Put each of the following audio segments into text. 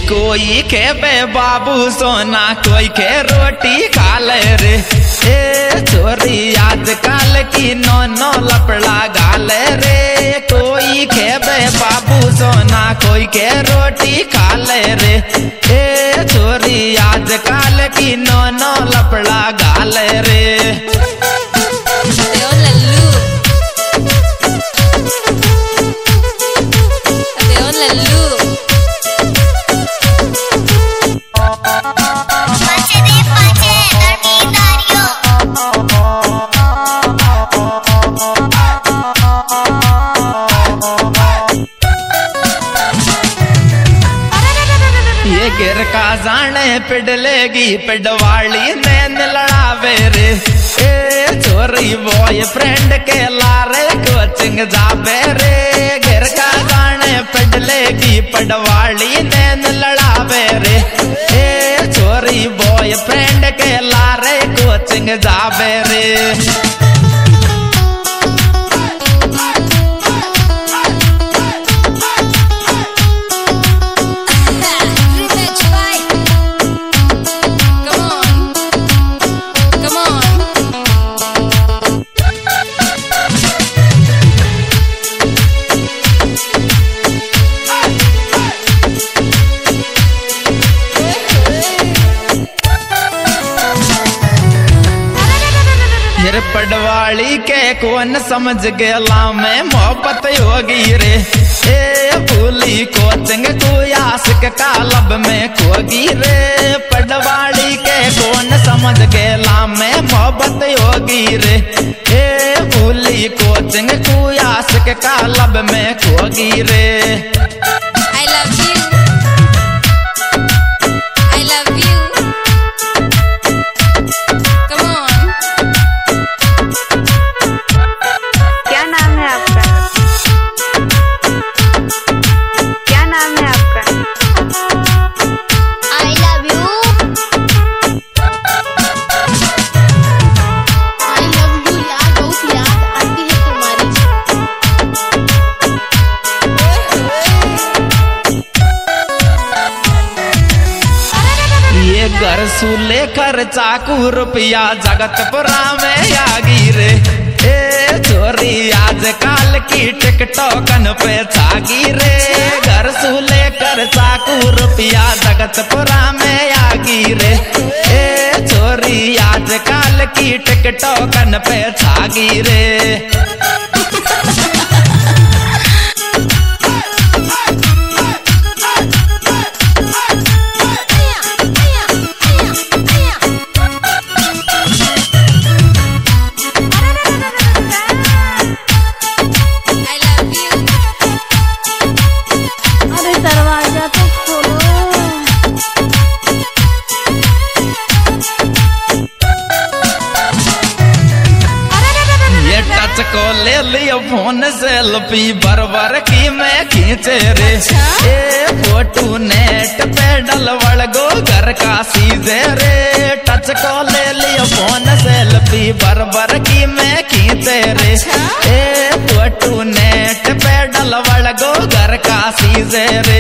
कोई के बे बाबू सोना कोई के रोटी खा ले रे। ए छोरी आजकल की नो नो लपड़ा गाले रे। कोई के बे बाबू सोना कोई के रोटी खा ले रे। ए छोरी आजकल की नो नो लपड़ा गाले रे। ये गिर का जाने पिडलेगी पिडवाली नैन लड़ावे रे। ए छोरी बॉयफ्रेंड के लारे कोचिंग जावे रे। गिर का जाने पिडलेगी पिडवाली नैन लड़ावे रे। ए छोरी बॉयफ्रेंड के लारे कोचिंग जावे रे। पडवाली के कौन समझ गेला में मोहब्बत होगी रे। ए भूली कोचिंग को आशिक का लब में खोगी रे। पडवाली के कौन समझ गेला में मोहब्बत होगी रे। ए भूली कोचिंग को आशिक का लब में खोगी रे। I love you. I love you. Come on. क्या नाम है आपका? क्या नाम है आपका? I love you. I love you यार, बहुत याद आती है तुम्हारी। ये घर सु लेकर चाकू रुपया जगतपुरा में आगी रे। ए छोरी आजकल की टिकटॉकन पे छागी रे। घर सु लेकर चाकू रुपया जगतपुरा में आगी रे। ए छोरी आजकल की टिकटॉकन पे छागी रे। दरवाजा तो खोलो। ये टच को ले लियो फोन सेल्फी बरबर की मैं खींचे रे। ए फोटो नेट पे डलवड़ गो घर का सीधे रे। टच को ले लियो फोन सेल्फी बरबर की मैं खींचे रे। ए फोटो नेट पे डलवड़ गो घर का सीधे रे।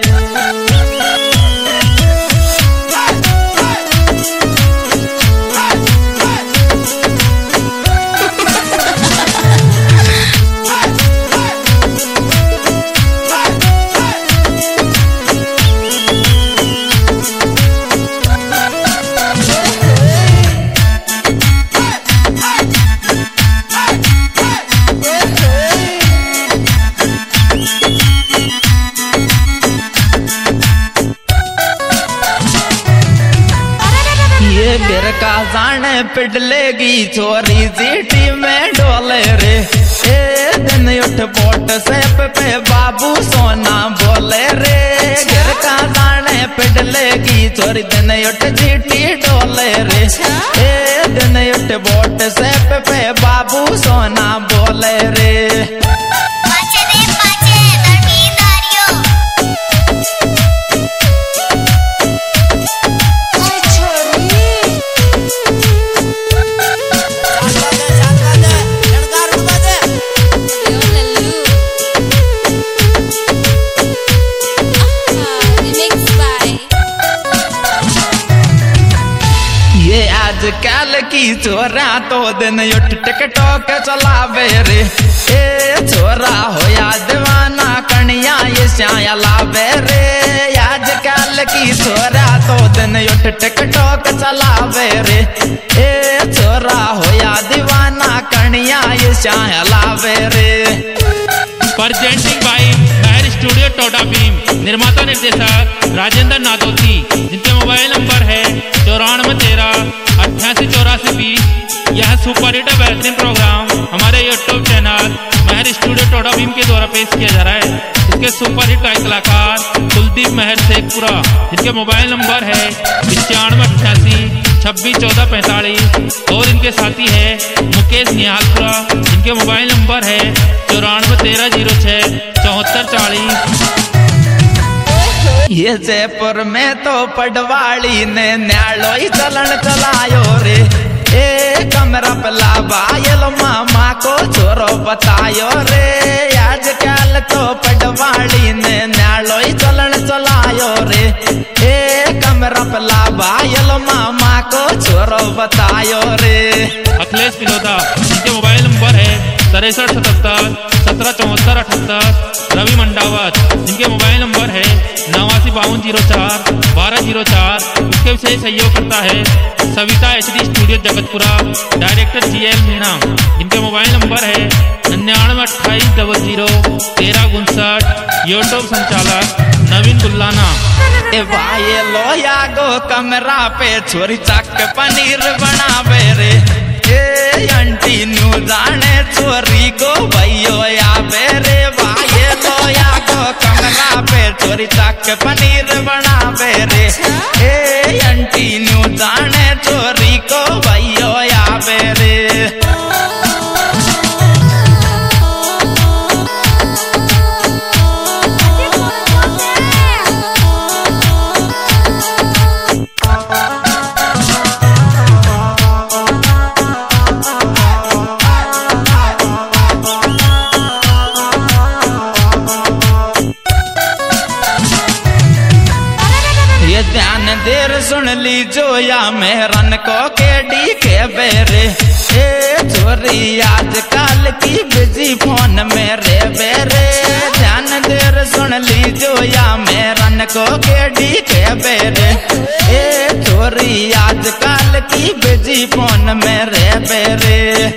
गिर का जाने पिडलेगी छोरी जीटी में डोले रे। ए दिन उठ पोट सेप पे बाबू सोना बोले रे। गिर का जाने पिडलेगी छोरी दिन उठ जीटी डोले रे। ए दिन उठ पोट सेप पे बाबू सोना बोले रे। Remix by की छोरा तो दिन उठ टिकटॉक चलावे रे। ए छोरा होया दीवाना कनिया ये श्याया लावे रे। आजकल की छोरा तो दिन उठ टिकटॉक चलावे रे। ए छोरा होया दीवाना कनिया ये श्याया लावे रे। Presenting by Mahar studio Toda Bhim, निर्माता निर्देशक राजेंद्र नादोती, जिनके मोबाइल नंबर है 9413888420। यह सुपर हिट बेहतरीन प्रोग्राम हमारे YouTube channel Mahar studio Toda Bhim के द्वारा पेश किया जा रहा है। इसके सुपर हिट गायक कलाकार कुलदीप महर शेखपुरा, जिनके मोबाइल नंबर है 9588261445, और इनके साथी है मुकेश निहालपुरा, जिनके मोबाइल नंबर है 9413067440। ये जयपुर में तो पडवाली ने न्यालो ही चलन चलायो रे। ए कमरा पला बायल मामा को छोरो बतायो रे। आजकल तो पडवाली ने न्यालो ही चलन चलायो रे। ए कमरा पला बायल मामा को छोरो बतायो रे। अखिलेश पिलोदा, जिनके मोबाइल नंबर है 6377177478। रवि मंडावत, जिनके मोबाइल नंबर है 8952041204। इसके विशेष सहयोग करता है Savita HD studio Jagatpura, director GL Meena, जिनके मोबाइल नंबर है 9928001359। यूट्यूब संचालक नवीन गुल्लाना। ए भाई लोया गो कमरा पे छोरी चक पनीर बनावे रे। ए आंटी न्यू जाने छोरी को भैयो आवे रे। भाई लोया गो कमरा पे छोरी चक पनीर बनावे रे। ए आंटी न्यू जाने छोरी को भैयो आवे रे। ध्यान देर सुन ली जोया मेहरन को केडी के बेरे। ए छोरी आजकल की बिजी फोन में रे बेरे। ध्यान देर सुन ली जोया मेहरन को केडी के बेरे। ए छोरी आजकल की बिजी फोन में रे बेरे।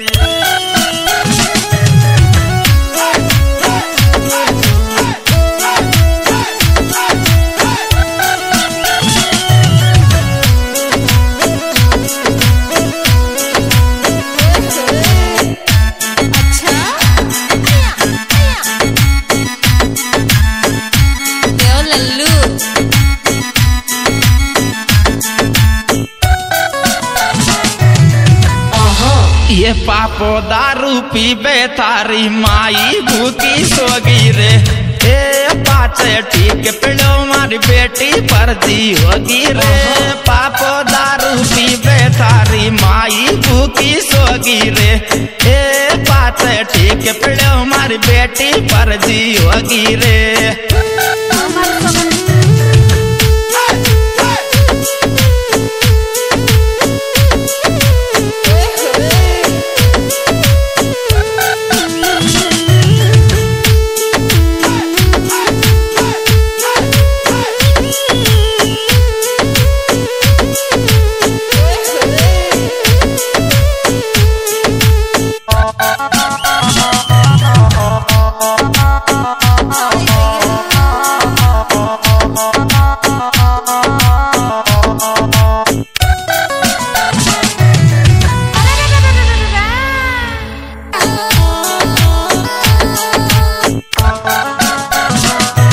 ये पापो दारू पीबे थारी माई भूखी सोगी रे। ए पाचे ठीक पिलो मारी बेटी परजी होगी रे। पापो दारू पीबे थारी माई भूखी सोगी रे। ए पाचे ठीक पिलो मारी बेटी परजी होगी रे।